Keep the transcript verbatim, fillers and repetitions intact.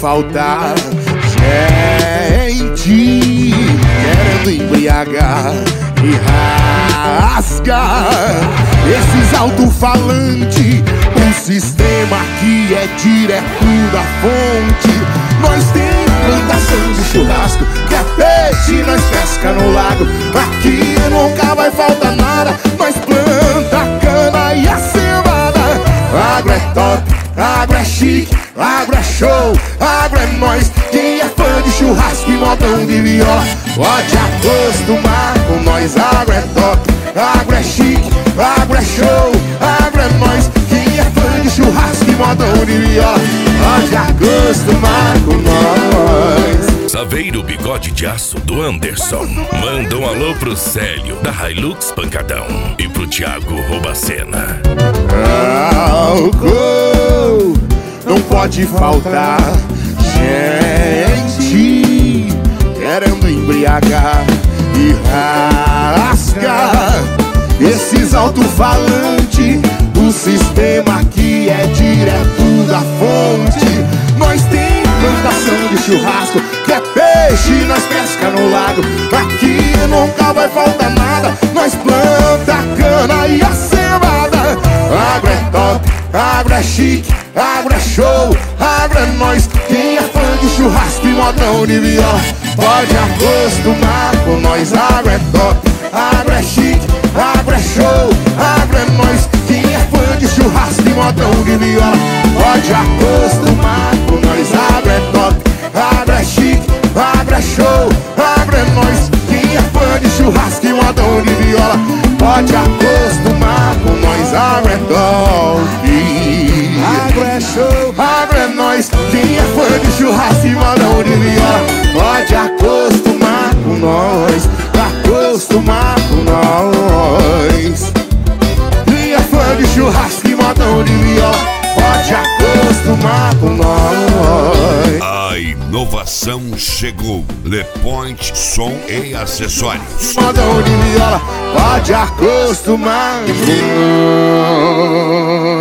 faltar gente querendo embriagar e rasgar esses alto-falantes. Um sistema que é direto da fonte. Nós tem plantação de churrasco, que é peixe, nós pesca no lago. Aqui nunca vai faltar nada. Nós planta cana e a cevada. Agro é top, agro é chique, agro é show, agro é nós. Quem é fã de churrasco e modão de viola pode acostumar com nós. Agro é top, agro é chique, agro é show, agro é nós. Quem é fã de churrasco e modão de viola pode acostumar com nós. Saveiro Bigode de Aço do Anderson. Manda um alô pro Célio da Hilux Pancadão e pro Thiago Robacena. Álcool não pode faltar gente querendo embriagar e rasgar esses alto-falantes. O sistema que é direto da fonte. Nós tem plantação de churrasco, que é peixe, nós pesca no lago. Aqui nunca vai faltar nada. Nós planta cana e a cevada. Agro é top, agro é chique, agro é show, agro é nós. Quem é fã de churrasco e modão de viola pode acostumar com nós. Agro é top, agro é chique, agro é show, agro é nós. Quem é fã de churrasco e modão de viola pode acostumar com nós. Agro é top, agro é chique, agro é show, agro é nós. Quem é fã de churrasco e modão de viola pode acostumar com nós. Agro é top, agro é show, agro é nós. Quem é fã de churrasco e modão de viola pode acostumar com nós. Acostumar com nós. Quem é fã de churrasco e modão de viola pode acostumar com nós. A inovação chegou. Le Point Som e Acessórios. Modão de viola pode acostumar com nós.